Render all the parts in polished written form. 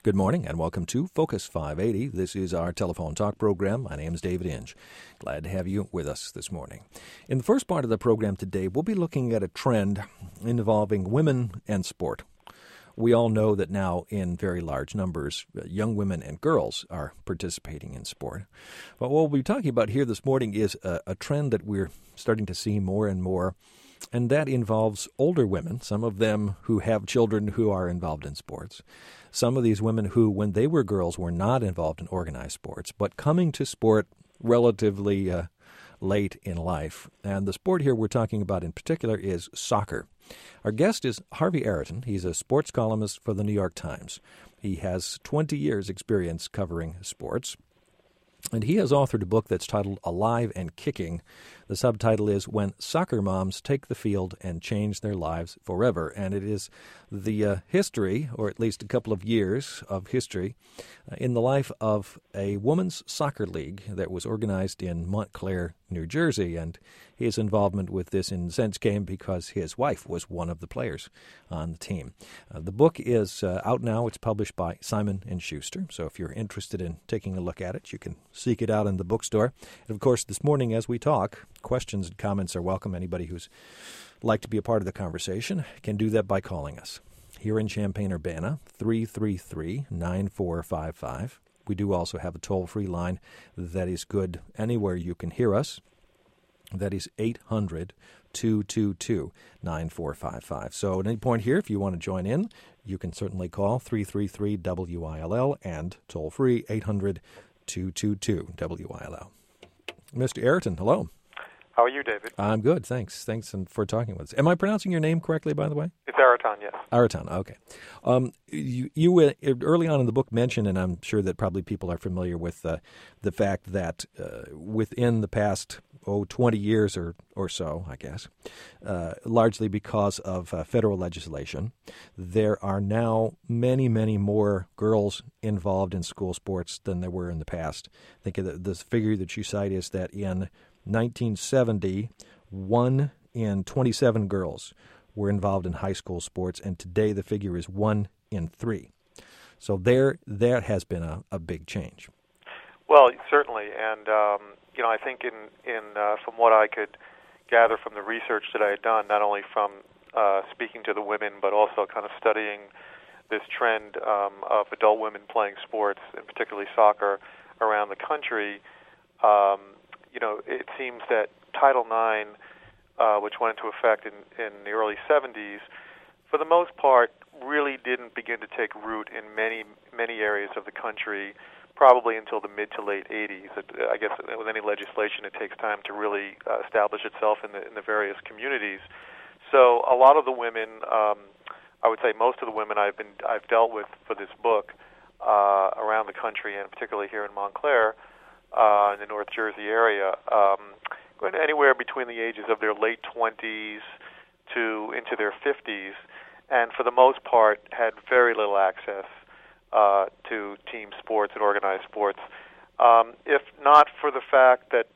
Good morning and welcome to Focus 580. This is our telephone talk program. My name is David Inge. Glad to have you with us this morning. In the first part of the program today, we'll be looking at a trend involving women and sport. We all know that now in very large numbers, young women and girls are participating in sport. But what we'll be talking about here this morning is a trend that we're starting to see more and more, and that involves older women, some of them who have children who are involved in sports. Some of these women who, when they were girls, were not involved in organized sports, but coming to sport relatively late in life. And the sport here we're talking about in particular is soccer. Our guest is Harvey Araton. He's a sports columnist for the New York Times. He has 20 years' experience covering sports. And he has authored a book that's titled Alive and Kicking. The subtitle is When Soccer Moms Take the Field and Change Their Lives Forever. And it is the history, or at least a couple of years of history, in the life of a women's soccer league that was organized in Montclair, New Jersey. And his involvement with this, in a sense, came because his wife was one of the players on the team. The book is out now. It's published by Simon & Schuster. So if you're interested in taking a look at it, you can seek it out in the bookstore. And, of course, this morning as we talk, questions and comments are welcome. Anybody who's like to be a part of the conversation can do that by calling us. Here in Champaign-Urbana, 333-9455. We do also have a toll-free line that is good anywhere you can hear us. That is 800-222-9455. So at any point here, if you want to join in, you can certainly call 333-WILL and toll-free 800-222-WILL. Mr. Araton, hello. How are you, David? I'm good, thanks. Thanks for talking with us. Am I pronouncing your name correctly, by the way? It's Araton, yes. Araton, okay. You early on in the book mentioned, and I'm sure that probably people are familiar with the fact that within the past 20 years or so, I guess, largely because of federal legislation, there are now many, many more girls involved in school sports than there were in the past. I think the figure that you cite is that in 1970, 1 in 27 girls were involved in high school sports, and today the figure is 1 in 3. So there has been a big change. Well, certainly, and I think in from what I could gather from the research that I had done, not only from speaking to the women, but also kind of studying this trend of adult women playing sports, and particularly soccer, around the country. It seems that Title IX, which went into effect in the early 70s, for the most part, really didn't begin to take root in many areas of the country, probably until the mid to late 80s. I guess with any legislation, it takes time to really establish itself in the various communities. So a lot of the women, I would say most of the women I've dealt with for this book around the country, and particularly here in Montclair, in the North Jersey area, going anywhere between the ages of their late 20s to into their 50s, and for the most part had very little access to team sports and organized sports. If not for the fact that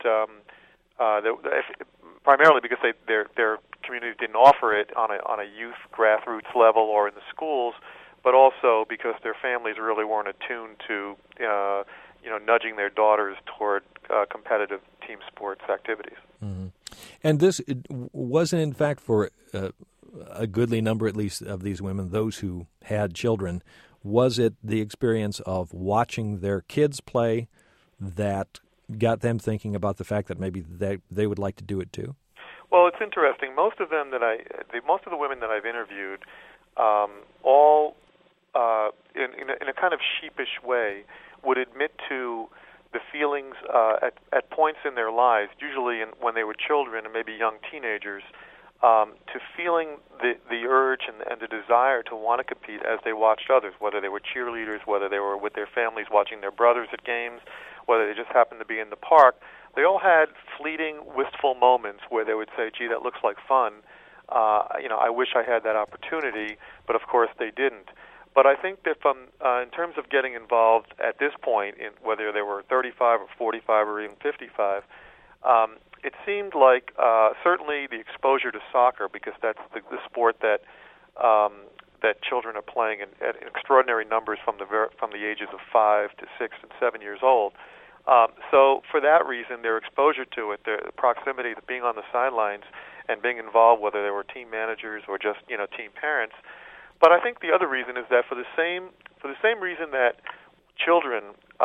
primarily because their communities didn't offer it on a youth grassroots level or in the schools, but also because their families really weren't attuned to nudging their daughters toward competitive team sports activities. Mm-hmm. And this wasn't, in fact, for a goodly number, at least, of these women, those who had children, was it the experience of watching their kids play that got them thinking about the fact that maybe they would like to do it too? Well, it's interesting. Most of the women that I've interviewed, all in a kind of sheepish way, would admit to the feelings at points in their lives, usually when they were children and maybe young teenagers, to feeling the urge and the desire to want to compete as they watched others, whether they were cheerleaders, whether they were with their families watching their brothers at games, whether they just happened to be in the park. They all had fleeting, wistful moments where they would say, gee, that looks like fun. I wish I had that opportunity, but of course they didn't. But I think that in terms of getting involved at this point, in whether they were 35 or 45 or even 55, it seemed like certainly the exposure to soccer, because that's the sport that that children are playing at extraordinary numbers from the ages of 5 to 6 and 7 years old. So for that reason, their exposure to it, their proximity to being on the sidelines and being involved, whether they were team managers or just team parents. But I think the other reason is that for the same reason that children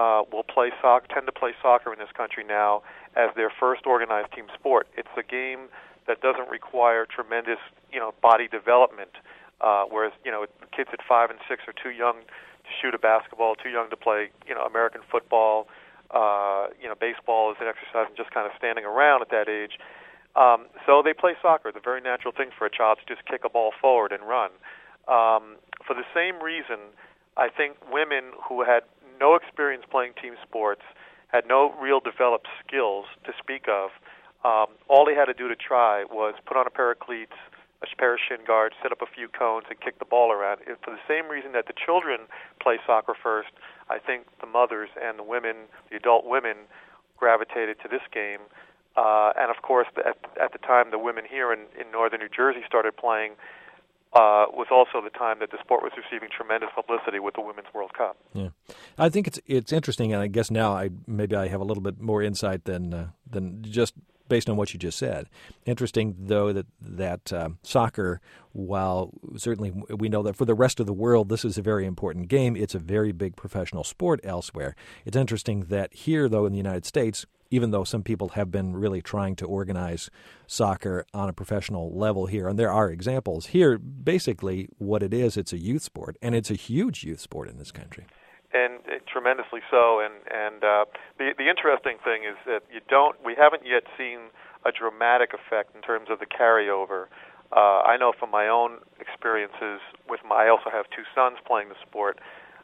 tend to play soccer in this country now as their first organized team sport. It's a game that doesn't require tremendous body development, whereas kids at 5 and 6 are too young to shoot a basketball, too young to play American football. Baseball is an exercise in just kind of standing around at that age. So they play soccer. It's a very natural thing for a child to just kick a ball forward and run. For the same reason, I think women who had no experience playing team sports, had no real developed skills to speak of, all they had to do to try was put on a pair of cleats, a pair of shin guards, set up a few cones, and kick the ball around. For the same reason that the children play soccer first, I think the mothers and the women, the adult women, gravitated to this game. And of course, at the time the women here in northern New Jersey started playing, was also the time that the sport was receiving tremendous publicity with the Women's World Cup. Yeah, I think it's interesting, and I guess now I have a little bit more insight than just based on what you just said. Interesting, though, that soccer, while certainly we know that for the rest of the world this is a very important game, it's a very big professional sport elsewhere. It's interesting that here, though, in the United States, even though some people have been really trying to organize soccer on a professional level here, and there are examples here, basically what it is, it's a youth sport, and it's a huge youth sport in this country. And tremendously so. And the interesting thing is that we haven't yet seen a dramatic effect in terms of the carryover. I know from my own experiences I also have two sons playing the sport,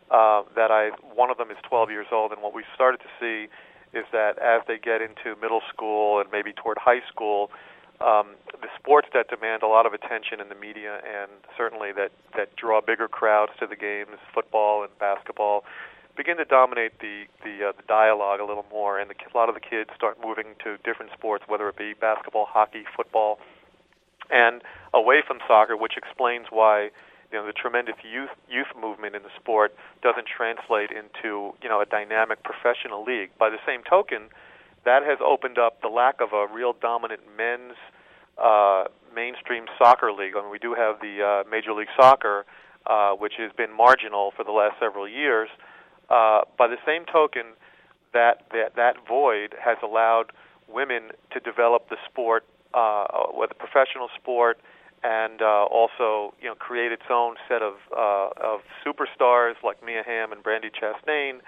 one of them is 12 years old, and what we started to see is that as they get into middle school and maybe toward high school, the sports that demand a lot of attention in the media and certainly that draw bigger crowds to the games, football and basketball, begin to dominate the dialogue a little more, and a lot of the kids start moving to different sports, whether it be basketball, hockey, football, and away from soccer, which explains why the tremendous youth movement in the sport doesn't translate into a dynamic professional league. By the same token, that has opened up the lack of a real dominant men's mainstream soccer league. I mean, we do have the Major League Soccer, which has been marginal for the last several years. By the same token, that void has allowed women to develop the sport, with a professional sport, and also create its own set of superstars like Mia Hamm and Brandi Chastain,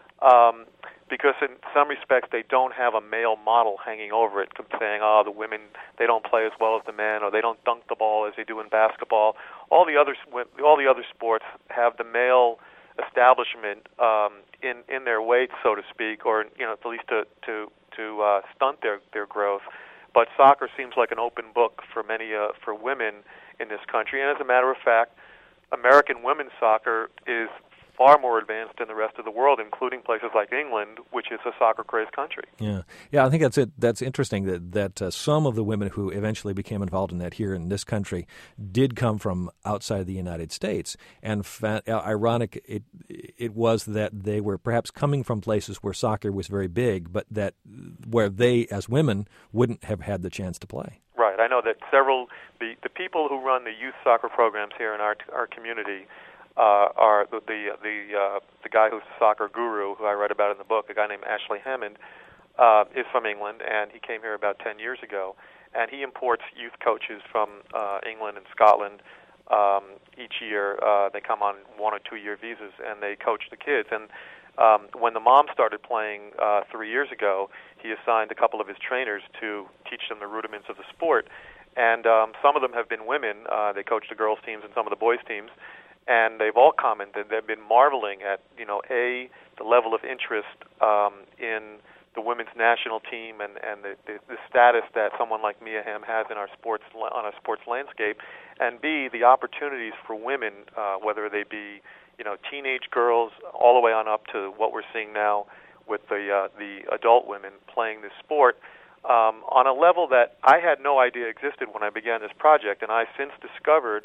because in some respects they don't have a male model hanging over it, saying, the women, they don't play as well as the men, or they don't dunk the ball as they do in basketball. All the other sports have the male establishment in their weight, so to speak, or at least to stunt their growth. But soccer seems like an open book for women in this country. And as a matter of fact, American women's soccer is far more advanced than the rest of the world, including places like England, which is a soccer-crazed country. Yeah, I think that's it. That's interesting that some of the women who eventually became involved in that here in this country did come from outside the United States. And ironic it was that they were perhaps coming from places where soccer was very big, but where they, as women, wouldn't have had the chance to play. Right. I know that the people who run the youth soccer programs here in our community are the guy who's the soccer guru, who I write about in the book, a guy named Ashley Hammond, is from England, and he came here about 10 years ago. And he imports youth coaches from England and Scotland each year. They come on 1 or 2 year visas, and they coach the kids. And when the mom started playing 3 years ago, he assigned a couple of his trainers to teach them the rudiments of the sport. And some of them have been women. They coach the girls' teams and some of the boys' teams. And they've all commented, they've been marveling at, the level of interest in the women's national team and the status that someone like Mia Hamm has in on our sports landscape, and B, the opportunities for women, whether they be, teenage girls all the way on up to what we're seeing now with the adult women playing this sport, on a level that I had no idea existed when I began this project, and I since discovered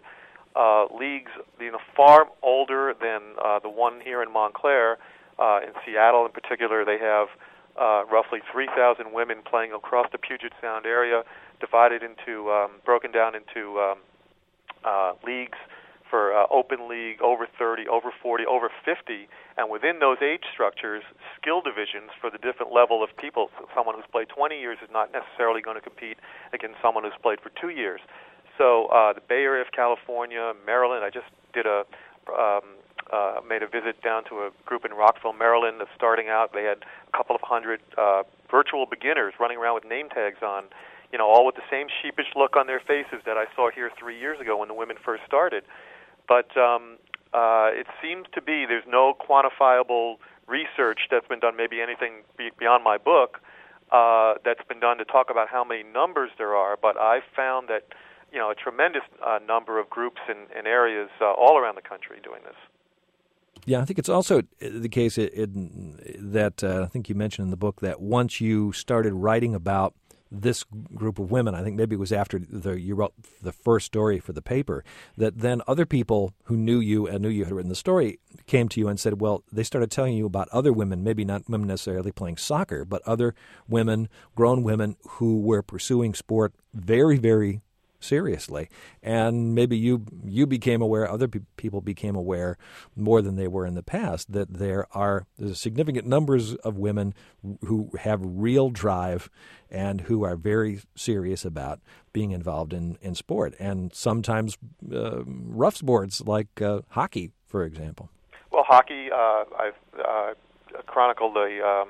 leagues, far older than the one here in Montclair. In Seattle, in particular, they have roughly 3,000 women playing across the Puget Sound area, broken down into leagues for open league, over 30, over 40, over 50, and within those age structures, skill divisions for the different level of people. So someone who's played 20 years is not necessarily going to compete against someone who's played for 2 years. So the Bay Area of California, Maryland, I just made a visit down to a group in Rockville, Maryland that's starting out. They had a couple of hundred virtual beginners running around with name tags on, all with the same sheepish look on their faces that I saw here 3 years ago when the women first started. But it seems to be there's no quantifiable research that's been done, maybe anything beyond my book, that's been done to talk about how many numbers there are. But I've found that, a tremendous number of groups and areas all around the country doing this. Yeah, I think it's also the case that I think you mentioned in the book that once you started writing about this group of women, I think maybe it was after you wrote the first story for the paper, that then other people who knew you and knew you had written the story came to you and said, well, they started telling you about other women, maybe not women necessarily playing soccer, but other women, grown women who were pursuing sport very, very seriously. And maybe you became aware, other people became aware more than they were in the past, that there's significant numbers of women who have real drive and who are very serious about being involved in sport, and sometimes rough sports like hockey, for example. Well, hockey, I've chronicled a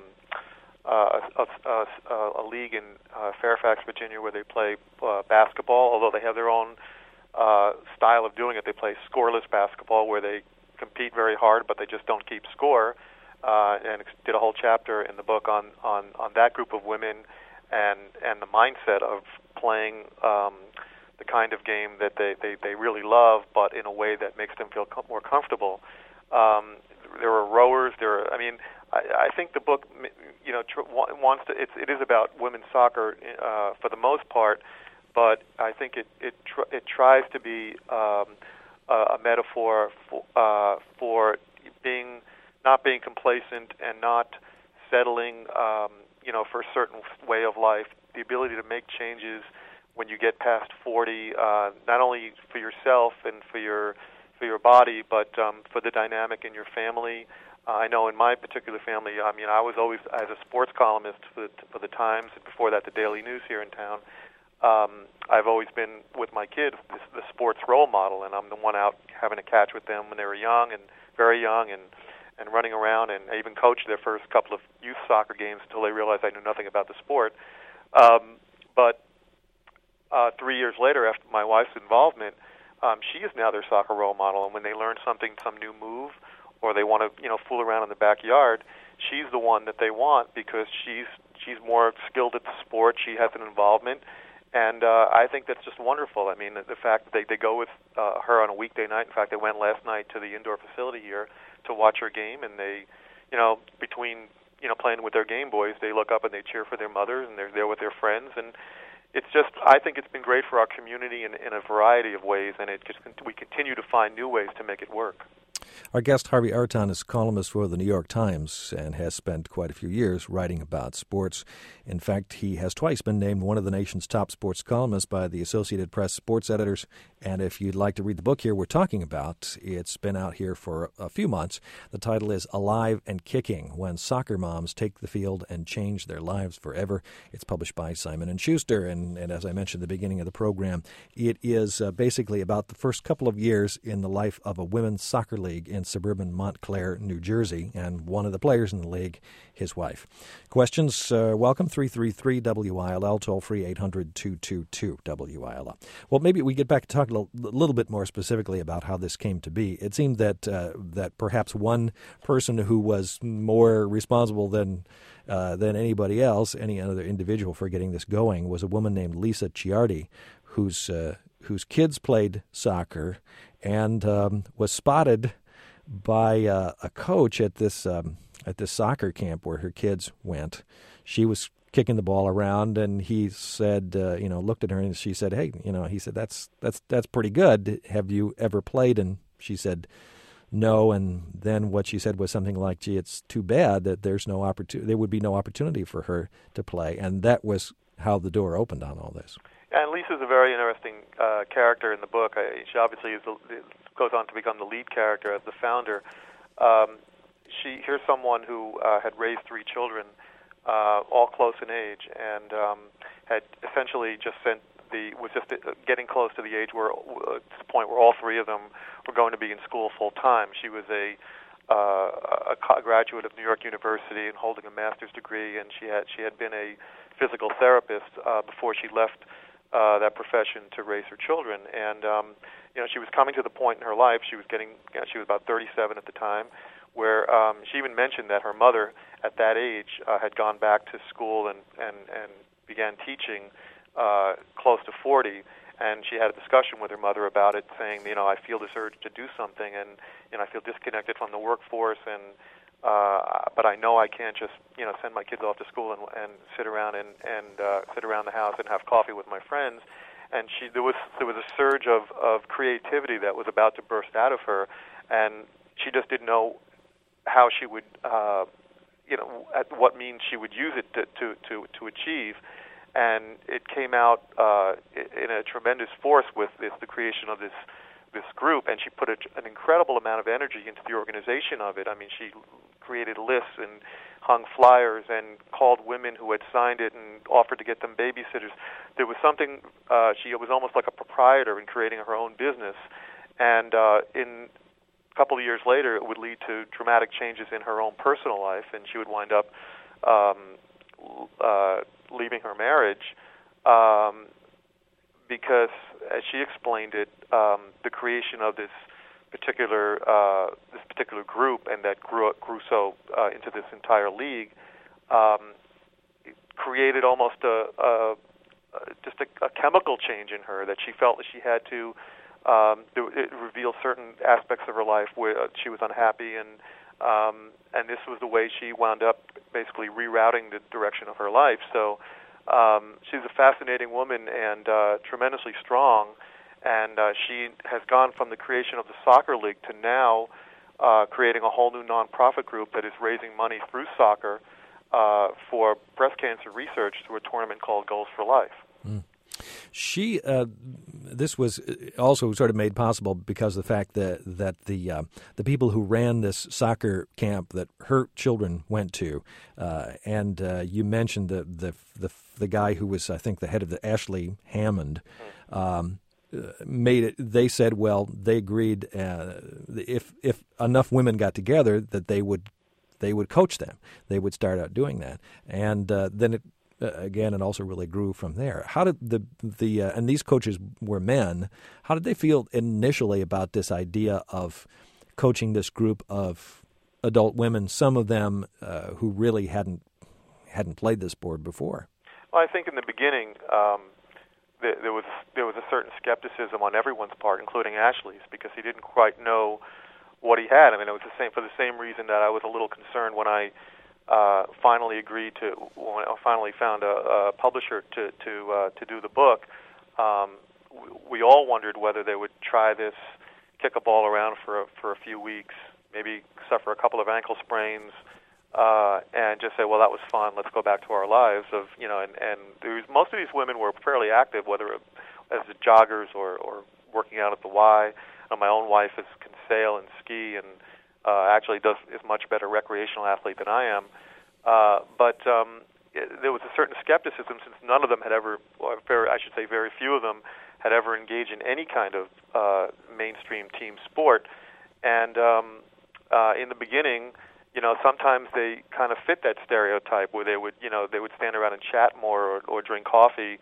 league in Fairfax, Virginia, where they play basketball, although they have their own style of doing it. They play scoreless basketball, where they compete very hard, but they just don't keep score. And did a whole chapter in the book on that group of women and the mindset of playing the kind of game that they really love, but in a way that makes them feel more comfortable. There are rowers. I think the book, wants to. It is about women's soccer for the most part, but I think it tries to be a metaphor for not being complacent and not settling, for a certain way of life. The ability to make changes when you get past 40, not only for yourself and for your body, but for the dynamic in your family. I know in my particular family, I was always, as a sports columnist for the Times, and before that the Daily News here in town, I've always been, with my kids, the sports role model, and I'm the one out having a catch with them when they were young and very young and running around, and I even coached their first couple of youth soccer games until they realized I knew nothing about the sport. But 3 years later, after my wife's involvement, she is now their soccer role model, and when they learn some new move, or they want to, fool around in the backyard, she's the one that they want because she's more skilled at the sport. She has an involvement, and I think that's just wonderful. I mean, the fact that they go with her on a weekday night. In fact, they went last night to the indoor facility here to watch her game, and they, between playing with their Game Boys, they look up and they cheer for their mothers, and they're there with their friends, and it's just, I think it's been great for our community in a variety of ways, and we continue to find new ways to make it work. Our guest, Harvey Arton, is columnist for the New York Times and has spent quite a few years writing about sports. In fact, he has twice been named one of the nation's top sports columnists by the Associated Press sports editors. And if you'd like to read the book here we're talking about, it's been out here for a few months. The title is Alive and Kicking: When Soccer Moms Take the Field and Change Their Lives Forever. It's published by Simon & Schuster. And as I mentioned at the beginning of the program, it is basically about the first couple of years in the life of a women's soccer league in suburban Montclair, New Jersey, and one of the players in the league, his wife. Questions, welcome, 333-WILL, toll-free 800-222-WILL. Well, maybe we get back to talk a little bit more specifically about how this came to be. It seemed that perhaps one person who was more responsible than anybody else, any other individual, for getting this going was a woman named Lisa Ciardi, whose kids played soccer and was spotted by a coach at this soccer camp where her kids went. She was kicking the ball around, and he said, looked at her, and she said, "Hey, he said that's pretty good. Have you ever played?" And she said, "No." And then what she said was something like, "Gee, it's too bad that there would be no opportunity for her to play." And that was how the door opened on all this. And Lisa's a very interesting character in the book. She obviously goes on to become the lead character as the founder. Here's someone who had raised 3 children, all close in age, and had essentially was just getting close to the age where, to the point where all 3 of them were going to be in school full time. She was a graduate of New York University and holding a master's degree, and she had been a physical therapist before she left that profession to raise her children. And she was coming to the point in her life. She was about 37 at the time, where she even mentioned that her mother at that age had gone back to school and began teaching close to 40, and she had a discussion with her mother about it, saying, I feel this urge to do something, and I feel disconnected from the workforce, and but I know I can't just send my kids off to school and sit around and sit around the house and have coffee with my friends. And there was a surge of creativity that was about to burst out of her, and she just didn't know how she would at what means she would use it to achieve. And it came out in a tremendous force with the creation of this group, and she put an incredible amount of energy into the organization of it. I mean, she created lists and hung flyers and called women who had signed it and offered to get them babysitters. There was something, she was almost like a proprietor in creating her own business, and in a couple of years later, it would lead to dramatic changes in her own personal life, and she would wind up leaving her marriage because, as she explained it, the creation of this particular group, and that grew so into this entire league, created almost just a chemical change in her that she felt that she had to. It revealed certain aspects of her life where she was unhappy, and this was the way she wound up basically rerouting the direction of her life. So she's a fascinating woman and tremendously strong, and she has gone from the creation of the soccer league to now creating a whole new nonprofit group that is raising money through soccer for breast cancer research through a tournament called Goals for Life. Mm. This was also sort of made possible because of the fact that the people who ran this soccer camp that her children went to, and you mentioned the guy who was, I think, the head of the Ashley Hammond, made it. They said, well, they agreed if enough women got together that they would coach them. They would start out doing that, and then it. Again, it also really grew from there. How did and these coaches were men, how did they feel initially about this idea of coaching this group of adult women, some of them who really hadn't played this sport before? Well, I think in the beginning there was a certain skepticism on everyone's part, including Ashley's, because he didn't quite know what he had. I mean, it was for the same reason that I was a little concerned when I finally found a publisher to do the book. We all wondered whether they would try this, kick a ball around for a few weeks, maybe suffer a couple of ankle sprains, and just say, well, that was fun, let's go back to our lives. And most of these women were fairly active, whether as joggers or working out at the Y. My own wife can sail and ski and actually is much better recreational athlete than I am. But there was a certain skepticism since none of them had ever, I should say very few of them, had ever engaged in any kind of mainstream team sport. And in the beginning, sometimes they kind of fit that stereotype where they would stand around and chat more or drink coffee,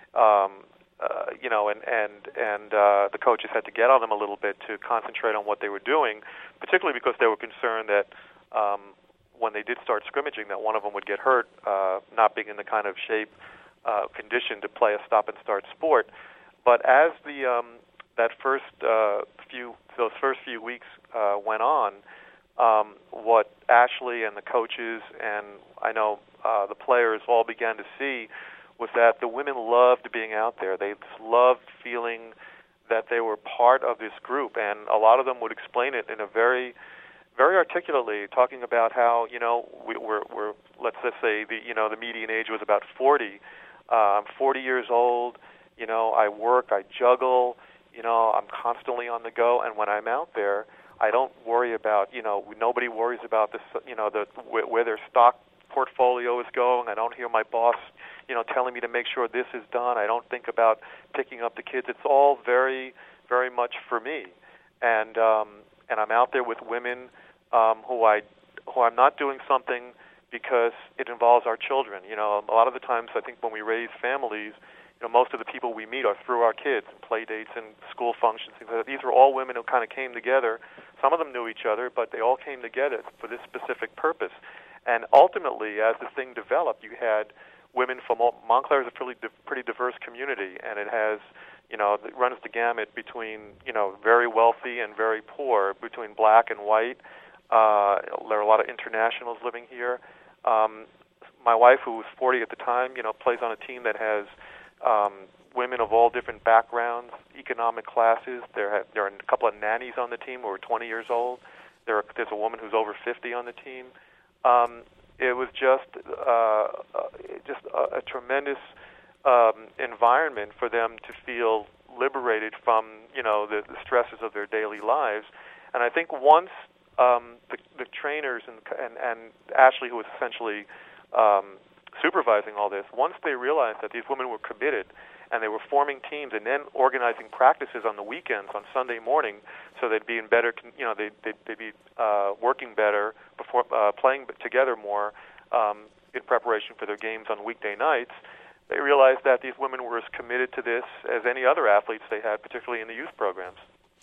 and the coaches had to get on them a little bit to concentrate on what they were doing, particularly because they were concerned that when they did start scrimmaging, that one of them would get hurt, not being in the kind of shape, condition to play a stop-and-start sport. But as those first few weeks went on, what Ashley and the coaches, and I know the players all began to see was that the women loved being out there. They loved feeling that they were part of this group, and a lot of them would explain it in a very, very articulately, talking about how, you know, we're let's just say the median age was about 40. I'm 40 years old. You know, I work, I juggle. You know, I'm constantly on the go, and when I'm out there, I don't worry about, you know, nobody worries about this, you know, where their stock portfolio is going. I don't hear my boss, you know, telling me to make sure this is done. I don't think about picking up the kids. It's all very, very much for me, and I'm out there with women who I'm not doing something because it involves our children. You know, a lot of the times I think when we raise families, you know, most of the people we meet are through our kids, and play dates and school functions, things like that. These were all women who kind of came together. Some of them knew each other, but they all came together for this specific purpose. And ultimately, as this thing developed, you had women from Montclair is a pretty diverse community, and it has, you know, it runs the gamut between, you know, very wealthy and very poor, between black and white. There are a lot of internationals living here. My wife, who was 40 at the time, you know, plays on a team that has women of all different backgrounds, economic classes. There are a couple of nannies on the team who are 20 years old. There's a woman who's over 50 on the team. It was just a tremendous environment for them to feel liberated from, you know, the stresses of their daily lives. And I think once the trainers and Ashley, who was essentially supervising all this, once they realized that these women were committed and they were forming teams and then organizing practices on the weekends, on Sunday morning, so they'd be in better, you know, they'd be working better before playing together more in preparation for their games on weekday nights. They realized that these women were as committed to this as any other athletes they had, particularly in the youth programs.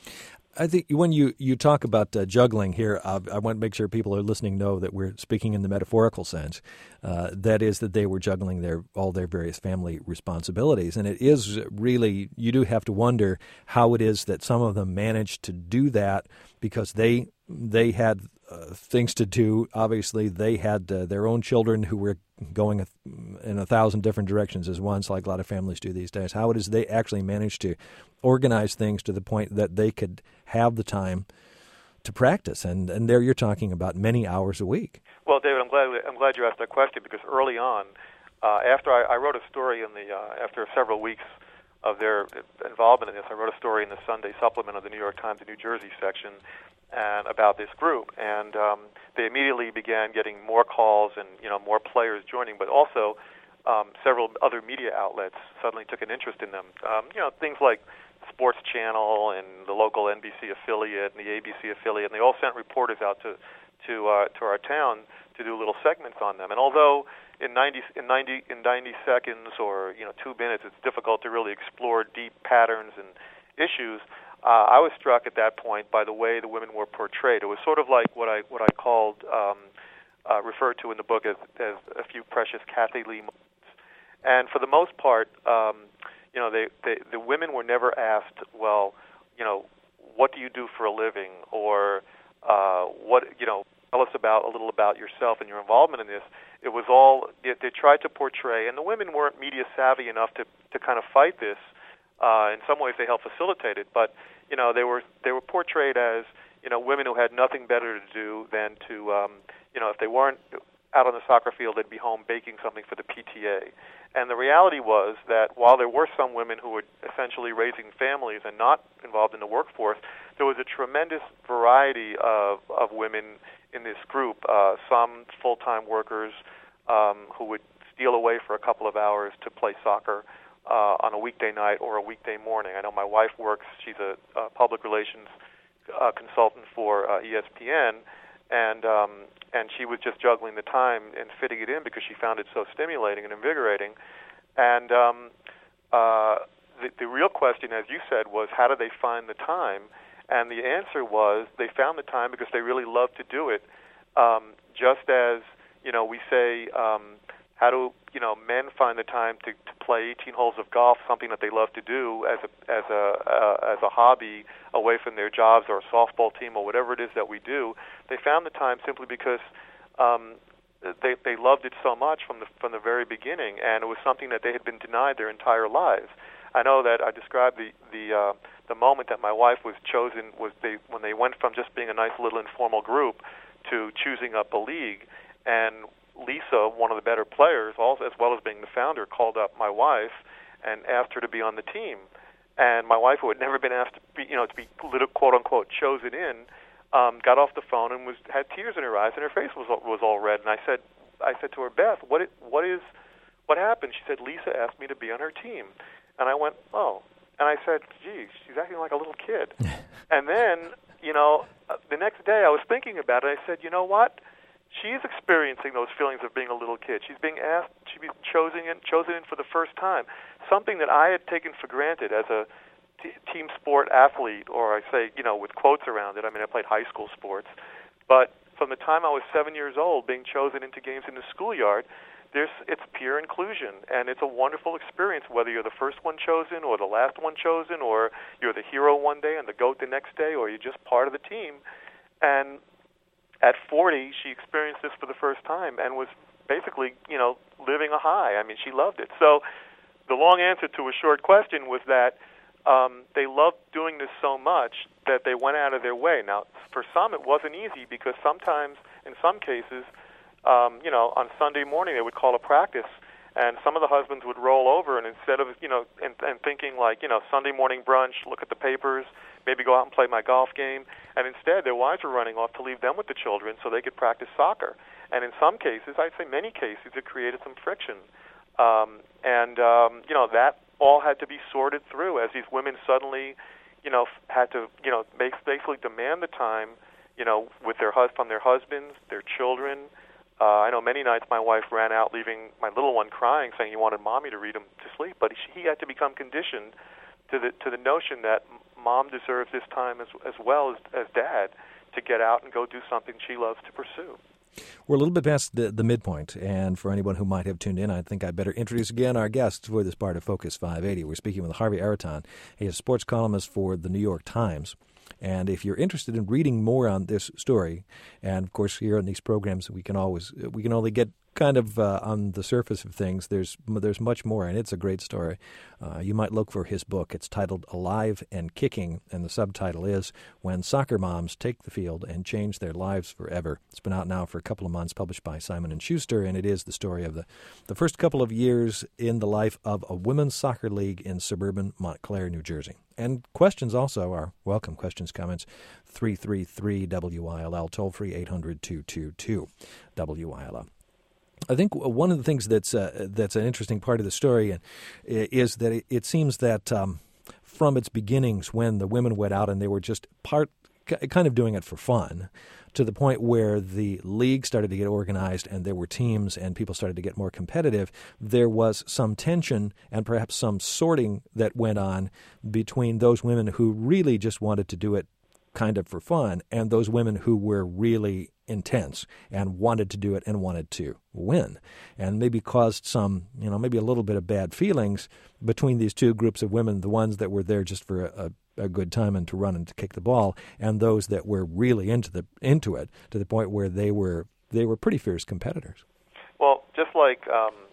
I think when you talk about juggling here, I want to make sure people are listening know that we're speaking in the metaphorical sense. That is that they were juggling all their various family responsibilities. And it is really, you do have to wonder how it is that some of them managed to do that because they had things to do. Obviously, they had their own children who were going in 1,000 different directions as once, like a lot of families do these days. How it is they actually managed to organize things to the point that they could have the time to practice, and there you're talking about many hours a week. Well, David, I'm glad you asked that question, because early on, after I wrote a story after several weeks of their involvement in this, I wrote a story in the Sunday supplement of the New York Times, the New Jersey section, and about this group, and they immediately began getting more calls and, you know, more players joining, but also several other media outlets suddenly took an interest in them. You know, things like Sports Channel and the local NBC affiliate and the ABC affiliate, and they all sent reporters out to our town to do little segments on them. And although in 90 seconds or, you know, 2 minutes, it's difficult to really explore deep patterns and issues, I was struck at that point by the way the women were portrayed. It was sort of like what I called referred to in the book as a few precious Kathy Lee moments. And for the most part, you know, the women were never asked, well, you know, what do you do for a living, or what, you know, tell us a little about yourself and your involvement in this. It was all they tried to portray, and the women weren't media savvy enough to kind of fight this. In some ways, they helped facilitate it, but, you know, they were portrayed as, you know, women who had nothing better to do than to, you know, if they weren't out on the soccer field, they'd be home baking something for the PTA. And the reality was that while there were some women who were essentially raising families and not involved in the workforce, there was a tremendous variety of women in this group, some full-time workers who would steal away for a couple of hours to play soccer on a weekday night or a weekday morning. I know my wife works, she's a public relations consultant for ESPN, and she was just juggling the time and fitting it in because she found it so stimulating and invigorating. And the real question, as you said, was how do they find the time? And the answer was they found the time because they really loved to do it. Just as, you know, we say, how do, you know, men find the time to play 18 holes of golf, something that they love to do as a hobby away from their jobs or a softball team or whatever it is that we do. They found the time simply because they loved it so much from the very beginning, and it was something that they had been denied their entire lives. I know that I described the moment that my wife was chosen was when they went from just being a nice little informal group to choosing up a league, and Lisa, one of the better players, also as well as being the founder, called up my wife and asked her to be on the team. And my wife, who had never been asked to be quote unquote chosen in, got off the phone and had tears in her eyes, and her face was all red. And I said to her, Beth, what happened? She said, Lisa asked me to be on her team. And I went, oh. And I said, geez, she's acting like a little kid. And then, the next day I was thinking about it. I said, you know what? She's experiencing those feelings of being a little kid. She's being asked, she's being chosen in for the first time. Something that I had taken for granted as a team sport athlete, or I say, with quotes around it. I mean, I played high school sports. But from the time I was 7 years old, being chosen into games in the schoolyard, it's peer inclusion, and it's a wonderful experience, whether you're the first one chosen or the last one chosen, or you're the hero one day and the GOAT the next day, or you're just part of the team. And at 40, she experienced this for the first time and was basically, living a high. I mean, she loved it. So the long answer to a short question was that they loved doing this so much that they went out of their way. Now, for some, it wasn't easy because sometimes, in some cases, on Sunday morning they would call a practice, and some of the husbands would roll over, and instead of, and thinking like, Sunday morning brunch, look at the papers, maybe go out and play my golf game, and instead their wives were running off to leave them with the children so they could practice soccer. And in some cases, I'd say many cases, it created some friction. That all had to be sorted through as these women suddenly, had to, basically demand the time, from their husbands, their children. I know many nights my wife ran out, leaving my little one crying, saying he wanted mommy to read him to sleep. But he had to become conditioned to the notion that mom deserves this time as well as dad to get out and go do something she loves to pursue. We're a little bit past the midpoint, and for anyone who might have tuned in, I think I'd better introduce again our guest for this part of Focus 580. We're speaking with Harvey Araton. He is a sports columnist for the New York Times. And if you're interested in reading more on this story, and of course here on these programs we can only get kind of on the surface of things. There's much more, and it's a great story. You might look for his book. It's titled Alive and Kicking, and the subtitle is When Soccer Moms Take the Field and Change Their Lives Forever. It's been out now for a couple of months, published by Simon & Schuster, and it is the story of the first couple of years in the life of a women's soccer league in suburban Montclair, New Jersey. And questions also are welcome. Questions, comments, 333-WILL, toll-free 800-222-WILL. I think one of the things that's an interesting part of the story is that it seems that from its beginnings, when the women went out and they were just kind of doing it for fun, to the point where the league started to get organized and there were teams and people started to get more competitive, there was some tension and perhaps some sorting that went on between those women who really just wanted to do it kind of for fun and those women who were really intense and wanted to do it and wanted to win, and maybe caused some, maybe a little bit of bad feelings between these two groups of women, the ones that were there just for a good time and to run and to kick the ball, and those that were really into it to the point where they were pretty fierce competitors. Well, just like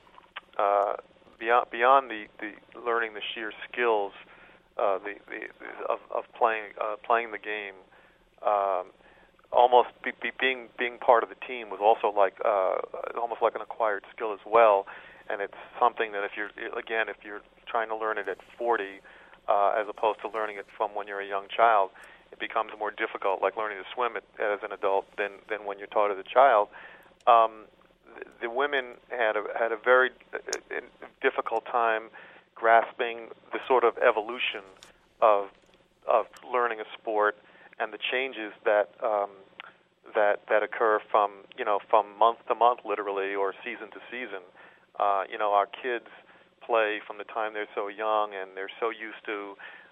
beyond the learning the sheer skills of playing the game, almost being part of the team was also almost like an acquired skill as well, and it's something that if you're trying to learn it at 40 as opposed to learning it from when you're a young child, it becomes more difficult, like learning to swim as an adult than when you're taught as a child. The women had a very difficult time grasping the sort of evolution of learning a sport and the changes that occur from month to month, literally, or season to season. Our kids play from the time they're so young, and they're so used to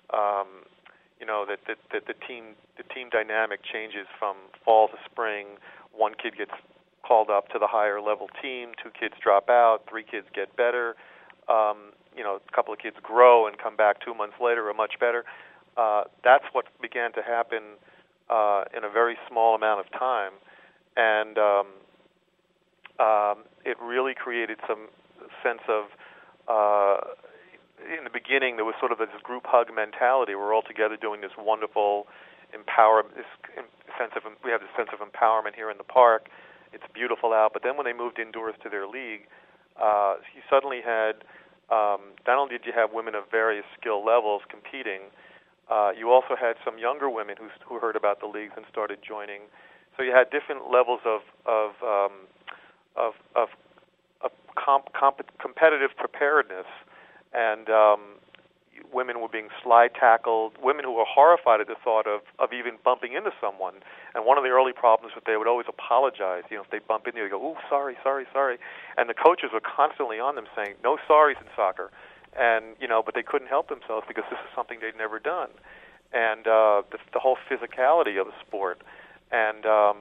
that the team dynamic changes from fall to spring. One kid gets called up to the higher level team, 2 kids drop out, 3 kids get better. A couple of kids grow and come back 2 months later are much better. That's what began to happen in a very small amount of time, and created some sense of, in the beginning, there was sort of this group hug mentality. We're all together doing this wonderful we have this sense of empowerment here in the park. It's beautiful out. But then when they moved indoors to their league, you suddenly had, not only did you have women of various skill levels competing, you also had some younger women who heard about the leagues and started joining. So you had different levels of competitive preparedness, and women were being slide tackled, women who were horrified at the thought of even bumping into someone. And one of the early problems was they would always apologize. If they bump into you, they go, "Ooh, sorry." And the coaches were constantly on them saying, "No sorries in soccer." And, but they couldn't help themselves because this is something they'd never done. And the whole physicality of the sport. And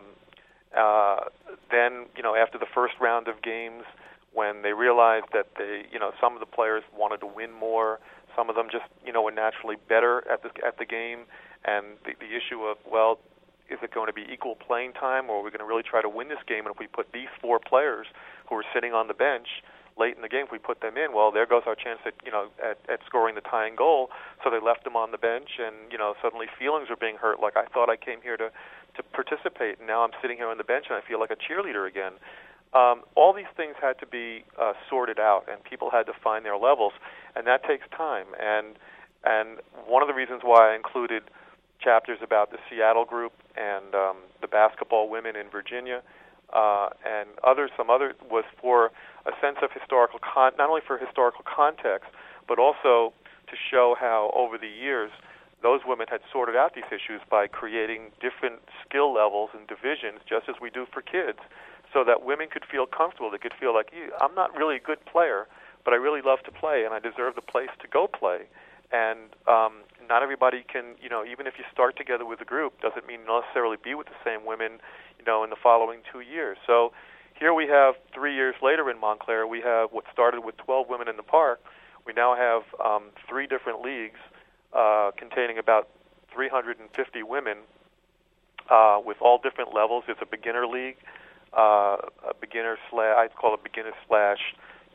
then, after the first round of games, when they realized that some of the players wanted to win more, some of them just, were naturally better at the game, and the issue of, well, is it going to be equal playing time, or are we going to really try to win this game? And if we put these four players who are sitting on the bench late in the game, if we put them in, well, there goes our chance at scoring the tying goal. So they left them on the bench, and suddenly feelings are being hurt. Like, I thought I came here to participate, and now I'm sitting here on the bench and I feel like a cheerleader again. All these things had to be sorted out, and people had to find their levels, and that takes time. And one of the reasons why I included chapters about the Seattle group and the basketball women in Virginia and some other was for a sense of historical not only for historical context, but also to show how over the years those women had sorted out these issues by creating different skill levels and divisions, just as we do for kids, so that women could feel comfortable. They could feel like, I'm not really a good player, but I really love to play, and I deserve the place to go play. And not everybody can, even if you start together with a group, doesn't mean necessarily be with the same women, in the following 2 years. So here we have 3 years later in Montclair, we have what started with 12 women in the park. We now have 3 different leagues containing about 350 women with all different levels. It's a beginner league, I'd call it beginner slash,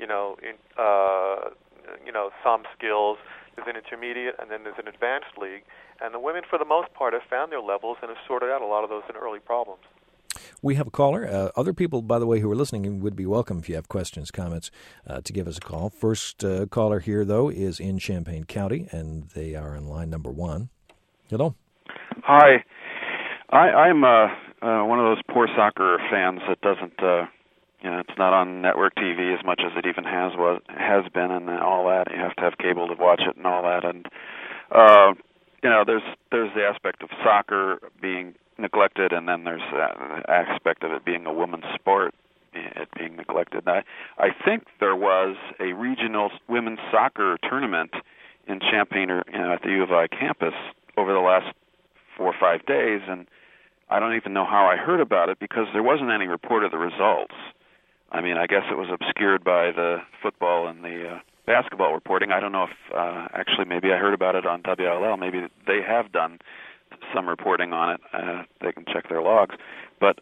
some skills. There's an intermediate, and then there's an advanced league. And the women, for the most part, have found their levels and have sorted out a lot of those early problems. We have a caller. Other people, by the way, who are listening would be welcome if you have questions, comments, to give us a call. First caller here, though, is in Champaign County, and they are on line number 1. Hello. Hi. I'm one of those poor soccer fans that doesn't, it's not on network TV as much as it even has been, and all that. You have to have cable to watch it and all that. And there's the aspect of soccer being neglected, and then there's the aspect of it being a women's sport, it being neglected. I think there was a regional women's soccer tournament in Champaign at the U of I campus over the last 4 or 5 days, and I don't even know how I heard about it because there wasn't any report of the results. I mean, I guess it was obscured by the football and the basketball reporting. I don't know if actually maybe I heard about it on WLL. Maybe they have done some reporting on it. They can check their logs. But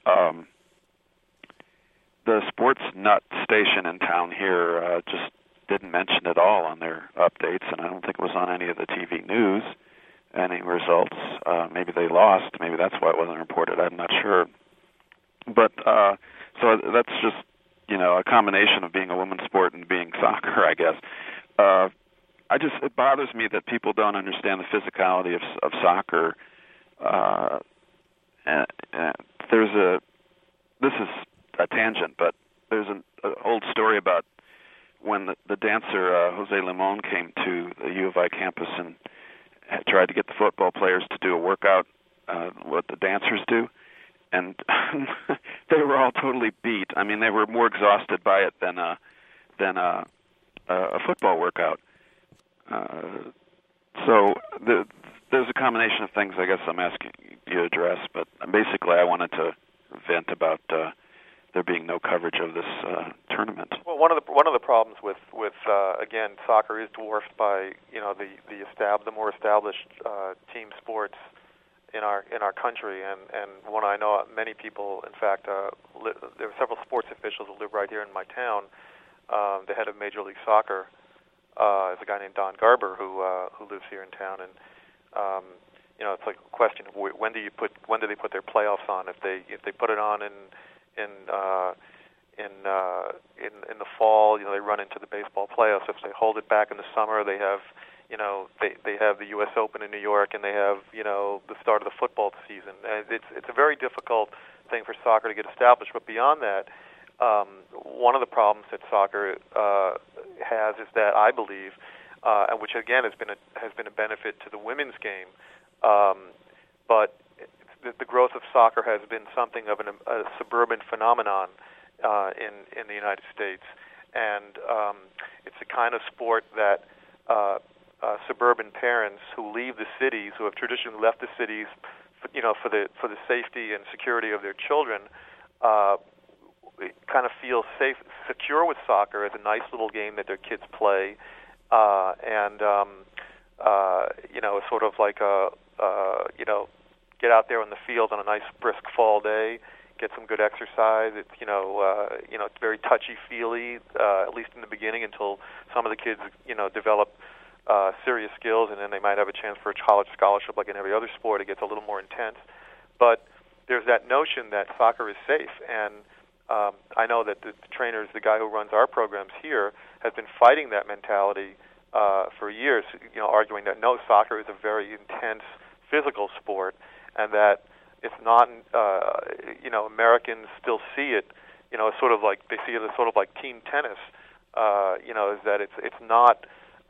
the Sports Nut station in town here just didn't mention it all on their updates, and I don't think it was on any of the TV news, any results. Maybe they lost. Maybe that's why it wasn't reported. I'm not sure. But so that's just, a combination of being a women's sport and being soccer, I guess. It bothers me that people don't understand the physicality of soccer. This is a tangent, but there's an old story about when the dancer Jose Limon came to the U of I campus and tried to get the football players to do a workout, what the dancers do, and they were all totally beat. I mean, they were more exhausted by it than a football workout. So there's a combination of things I guess I'm asking you to address, but basically I wanted to vent about there being no coverage of this tournament. Well, one of the problems with again, soccer is dwarfed by the more established team sports in our country, and when I know many people, in fact, there are several sports officials who live right here in my town, the head of Major League Soccer, is a guy named Don Garber who lives here in town, and it's like a question of when do they put their playoffs on? If they put it on in the fall, they run into the baseball playoffs. If they hold it back in the summer, they have they have the U.S. Open in New York, and they have the start of the football season. And it's a very difficult thing for soccer to get established. But beyond that, one of the problems that soccer has is that I believe, and which again has been a benefit to the women's game, but the growth of soccer has been something of a suburban phenomenon in the United States, and it's a kind of sport that suburban parents who leave the cities, who have traditionally left the cities, for the safety and security of their children, kind of feel secure with soccer as a nice little game that their kids play, and sort of like get out there on the field on a nice brisk fall day, get some good exercise. It's it's very touchy-feely, at least in the beginning, until some of the kids develop serious skills, and then they might have a chance for a college scholarship like in every other sport. It gets a little more intense. But there's that notion that soccer is safe, and I know that the trainers, the guy who runs our programs here, has been fighting that mentality for years, arguing that no, soccer is a very intense physical sport, and that it's not, Americans still see it, sort of like, they see it as sort of like team tennis, is that it's not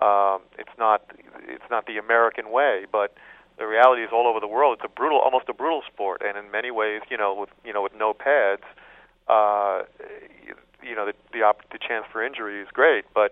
the American way, but the reality is all over the world, it's almost a brutal sport, and in many ways, with no pads, the chance for injury is great, but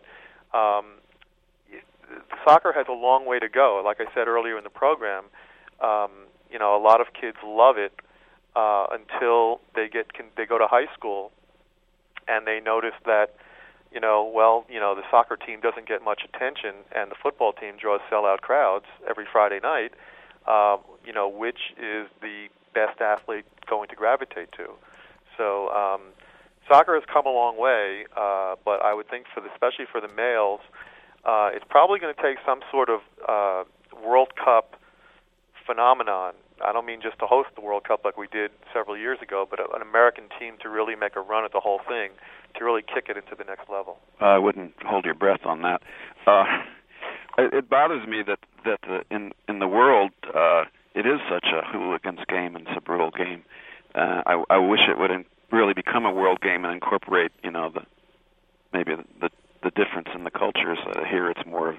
soccer has a long way to go. Like I said earlier in the program, a lot of kids love it until they go to high school, and they notice that the soccer team doesn't get much attention, and the football team draws sellout crowds every Friday night. Which is the best athlete going to gravitate to? So soccer has come a long way, but I would think especially for the males, it's probably going to take some sort of World Cup phenomenon. I don't mean just to host the World Cup like we did several years ago, but an American team to really make a run at the whole thing, to really kick it into the next level. I wouldn't hold your breath on that. It bothers me that in the world it is such a hooligans game and it's a brutal game. I wish it would really become a world game and incorporate maybe the difference in the cultures. Here it's more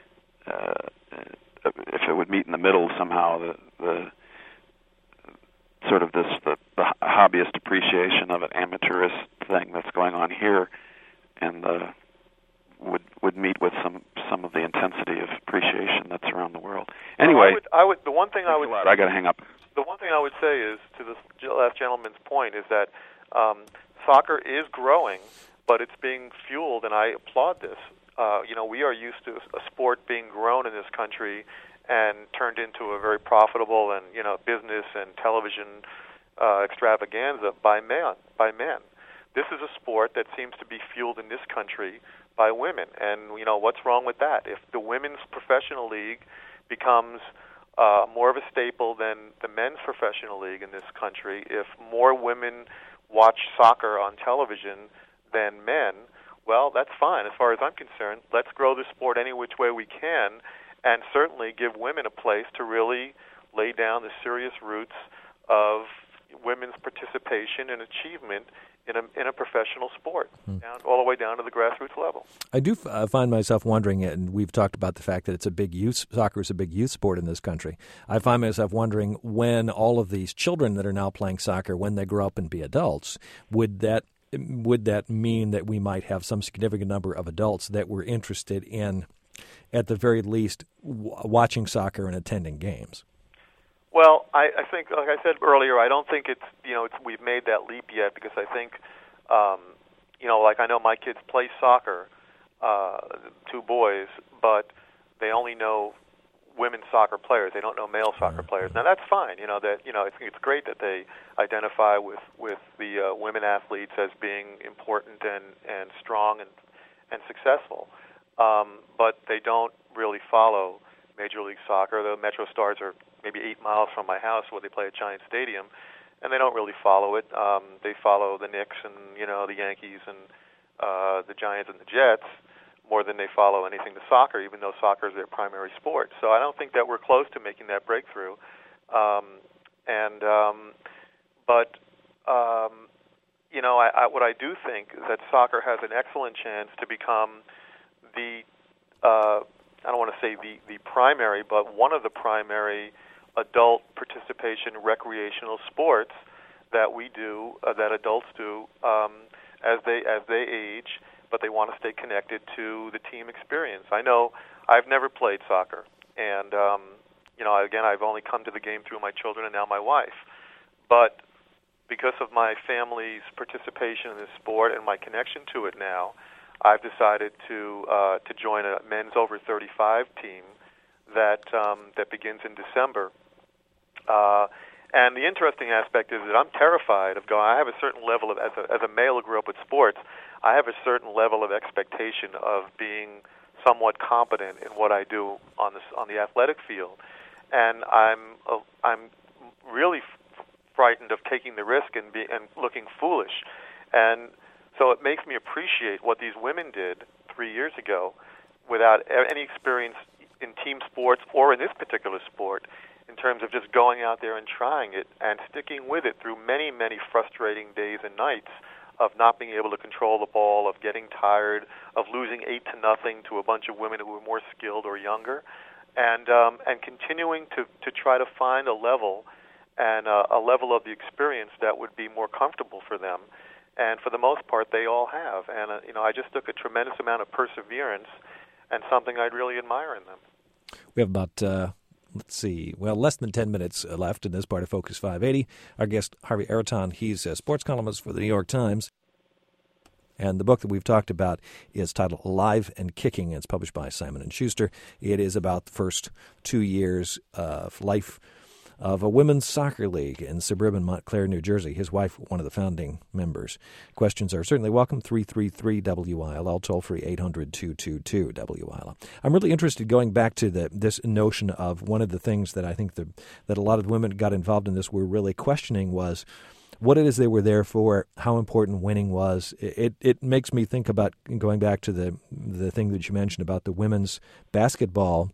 if it would meet in the middle somehow, the sort of the hobbyist appreciation of an amateurist thing that's going on here, and would meet with some of the intensity of appreciation that's around the world. Anyway, the one thing I got to hang up. The one thing I would say is, to this last gentleman's point, is that soccer is growing, but it's being fueled, and I applaud this. We are used to a sport being grown in this country and turned into a very profitable and business and television extravaganza by men. This is a sport that seems to be fueled in this country by women, and what's wrong with that? If the women's professional league becomes more of a staple than the men's professional league in this country, if more women watch soccer on television than men, well, that's fine as far as I'm concerned. Let's grow the sport any which way we can, and certainly give women a place to really lay down the serious roots of women's participation and achievement in a professional sport, all the way down to the grassroots level. I do find myself wondering, and we've talked about the fact that soccer is a big youth sport in this country. I find myself wondering when all of these children that are now playing soccer, when they grow up and be adults, would that mean that we might have some significant number of adults that were interested in, at the very least, watching soccer and attending games? Well, I think, like I said earlier, I don't think we've made that leap yet, because I think, like I know my kids play soccer, 2 boys, but they only know women's soccer players. They don't know male soccer players. Now that's fine. I think it's great that they identify with the women athletes as being important and strong and successful, but they don't really follow Major League Soccer. The Metro Stars are maybe 8 miles from my house where they play at Giant Stadium, and they don't really follow it. They follow the Knicks and the Yankees and the Giants and the Jets more than they follow anything to soccer, even though soccer is their primary sport. So I don't think that we're close to making that breakthrough. What I do think is that soccer has an excellent chance to become the I don't want to say the primary, but one of the primary adult participation recreational sports that we do, that adults do as they age, but they want to stay connected to the team experience. I know I've never played soccer, and again, I've only come to the game through my children and now my wife, but because of my family's participation in this sport and my connection to it now, I've decided to join a men's over 35 team that begins in December. And the interesting aspect is that I'm terrified of going. I have a certain level of, as a male who grew up with sports, I have a certain level of expectation of being somewhat competent in what I do on the athletic field, and I'm really frightened of taking the risk and looking foolish. And so it makes me appreciate what these women did 3 years ago without any experience in team sports or in this particular sport, in terms of just going out there and trying it and sticking with it through many, many frustrating days and nights of not being able to control the ball, of getting tired, of losing 8-0 to a bunch of women who were more skilled or younger, and continuing to try to find a level and a level of the experience that would be more comfortable for them. And for the most part, they all have. And I just took a tremendous amount of perseverance and something I'd really admire in them. We have about less than 10 minutes left in this part of Focus 580. Our guest, Harvey Araton, he's a sports columnist for the New York Times. And the book that we've talked about is titled Alive and Kicking. It's published by Simon & Schuster. It is about the first 2 years of life of a women's soccer league in suburban Montclair, New Jersey. His wife, one of the founding members. Questions are certainly welcome. 333-WILL, toll-free 800-222-WILL. I'm really interested, going back to this notion of one of the things that I think that a lot of women got involved in this were really questioning was what it is they were there for, how important winning was. It makes me think about going back to the thing that you mentioned about the women's basketball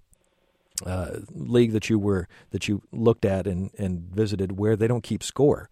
league that you looked at and visited, where they don't keep score.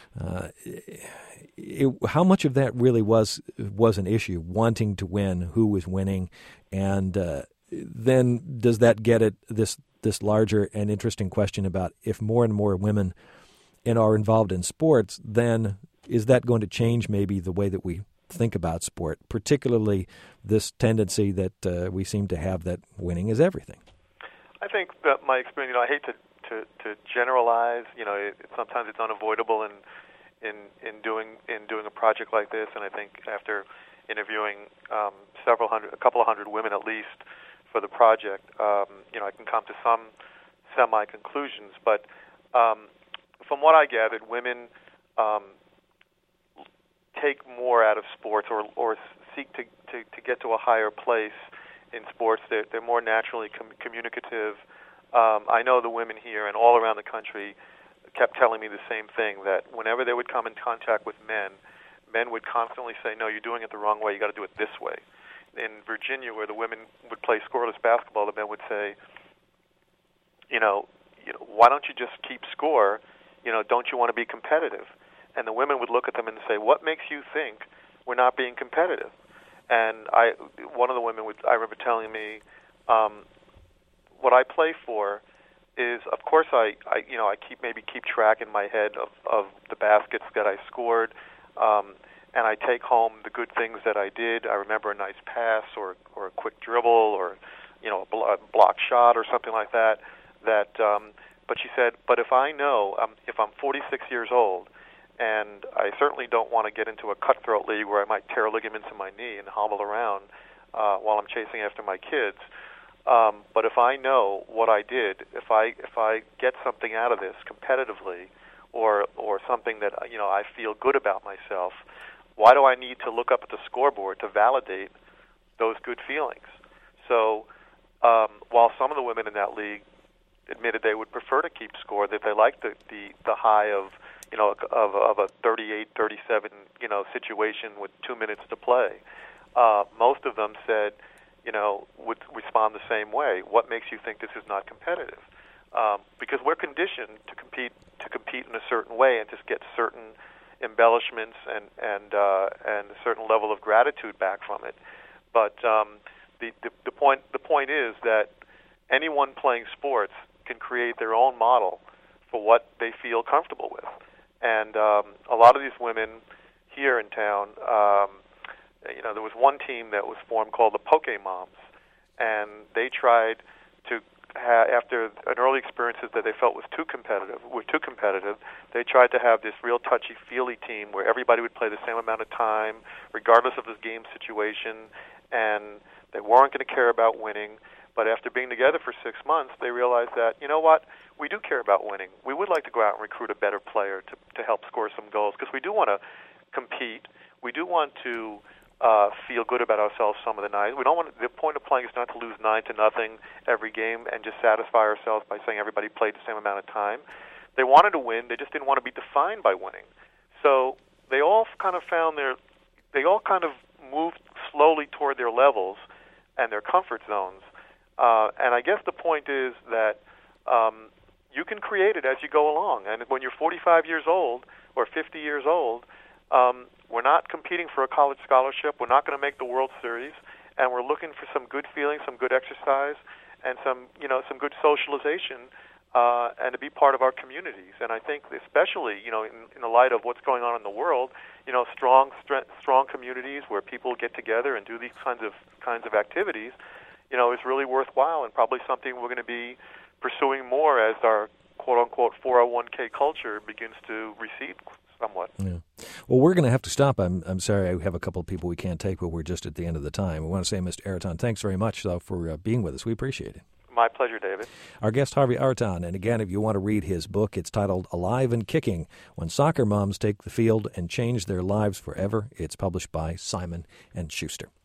How much of that really was an issue, wanting to win, who was winning, and then does that get at this larger and interesting question about if more and more women are involved in sports, then is that going to change maybe the way that we think about sport, particularly this tendency that we seem to have that winning is everything? I think that my experience, I hate to generalize. Sometimes it's unavoidable in doing a project like this. And I think after interviewing a couple of hundred women at least for the project, I can come to some semi-conclusions. But from what I gathered, women take more out of sports or seek to get to a higher place in sports. They're more naturally communicative. I know the women here and all around the country kept telling me the same thing, that whenever they would come in contact with men would constantly say, no, you're doing it the wrong way, you got to do it this way. In Virginia, where the women would play scoreless basketball, the men would say, why don't you just keep score? Don't you want to be competitive? And the women would look at them and say, what makes you think we're not being competitive? And one of the women I remember telling me, what I play for is, of course, I keep track in my head of the baskets that I scored, and I take home the good things that I did. I remember a nice pass or a quick dribble or a block shot or something like that. But she said, but if I know, if I'm 46 years old, and I certainly don't want to get into a cutthroat league where I might tear ligaments in my knee and hobble around while I'm chasing after my kids. But if I know what I did, if I get something out of this competitively, or something that I feel good about myself, why do I need to look up at the scoreboard to validate those good feelings. So while some of the women in that league admitted they would prefer to keep score, that they liked the high of a 38-37 situation with 2 minutes to play, most of them said, would respond the same way. What makes you think this is not competitive? Because we're conditioned to compete in a certain way and just get certain embellishments and a certain level of gratitude back from it. But the point is that anyone playing sports can create their own model for what they feel comfortable with. And a lot of these women here in town, there was one team that was formed called the Poke Moms, and they tried to after an early experiences that they felt were too competitive, they tried to have this real touchy-feely team where everybody would play the same amount of time, regardless of the game situation, and they weren't going to care about winning. But after being together for 6 months, they realized that, we do care about winning. We would like to go out and recruit a better player to help score some goals, because we do want to compete. We do want to feel good about ourselves some of the nights. The point of playing is not to lose 9-0 every game and just satisfy ourselves by saying everybody played the same amount of time. They wanted to win. They just didn't want to be defined by winning. So they all kind of moved slowly toward their levels and their comfort zones. And I guess the point is that you can create it as you go along. And when you're 45 years old or 50 years old, we're not competing for a college scholarship. We're not going to make the World Series, and we're looking for some good feelings, some good exercise, and some good socialization, and to be part of our communities. And I think, especially, in the light of what's going on in the world, strong communities where people get together and do these kinds of activities, is really worthwhile, and probably something we're going to be pursuing more as our quote-unquote 401k culture begins to recede somewhat. Yeah. Well, we're going to have to stop. I'm sorry, I have a couple of people we can't take, but we're just at the end of the time. We want to say, Mr. Aretin, thanks very much for being with us. We appreciate it. My pleasure, David. Our guest, Harvey Aretin. And again, if you want to read his book, it's titled Alive and Kicking, When Soccer Moms Take the Field and Change Their Lives Forever. It's published by Simon & Schuster.